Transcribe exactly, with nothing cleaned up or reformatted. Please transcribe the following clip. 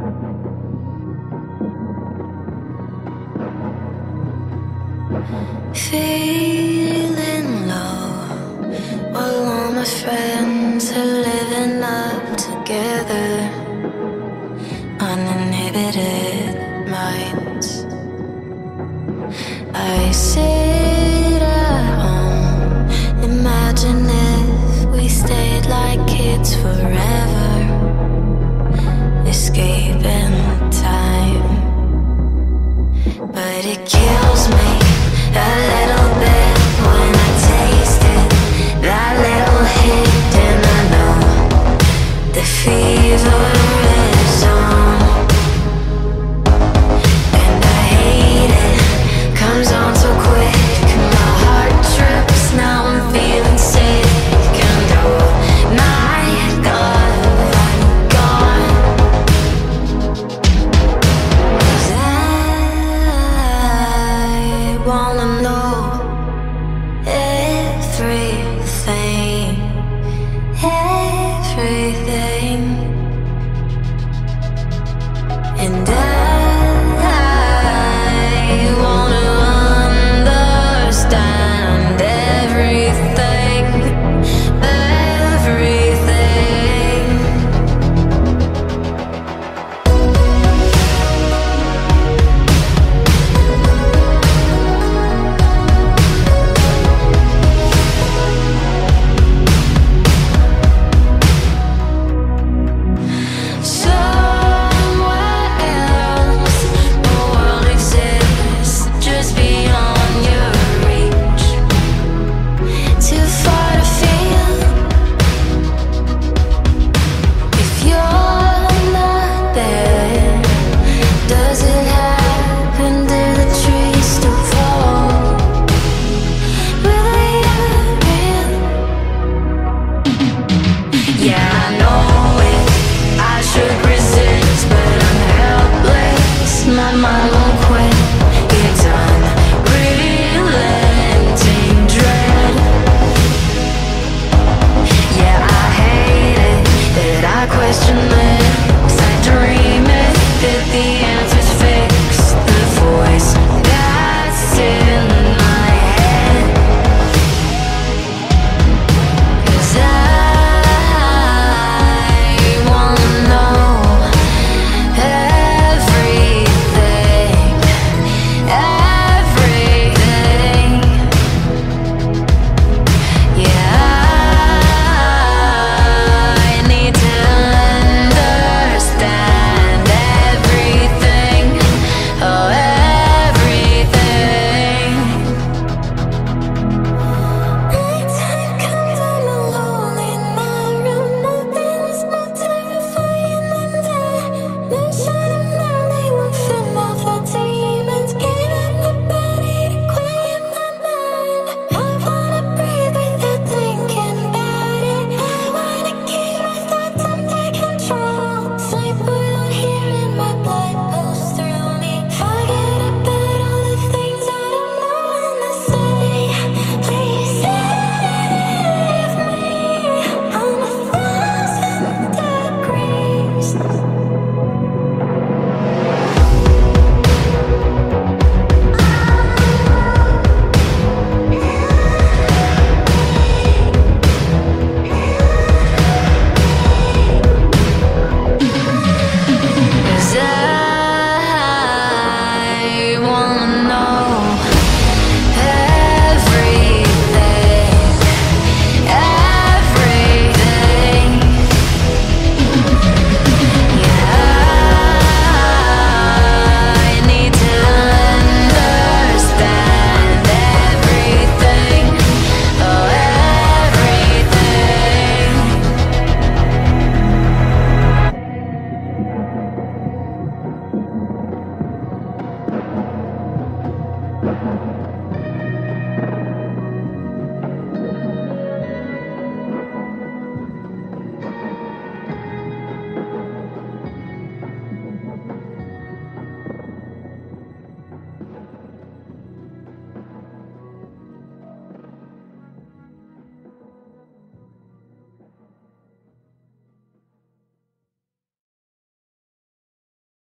Feeling low, while all my friends are living up together. Uninhibited minds. I sit at home, imagine if we stayed like kids forever, escaping time. But it kills me a little bit when I taste it, that little hit, and I know the fever is on. And I hate it, comes on so quick, my heart trips, now I'm feeling sick. And oh my God, I'm gone, 'cause I wanna know everything, everything. And I wanna understand everything, everything. Somewhere else, the world exists just beyond your reach. Too far to feel. If you're not there, does it happen? Do the trees still fall? Will they ever real? Yeah, I know it, I should resist, but I'm helpless, my mind won't quit. It's unrelenting dread. Yeah, I hate it that I question this.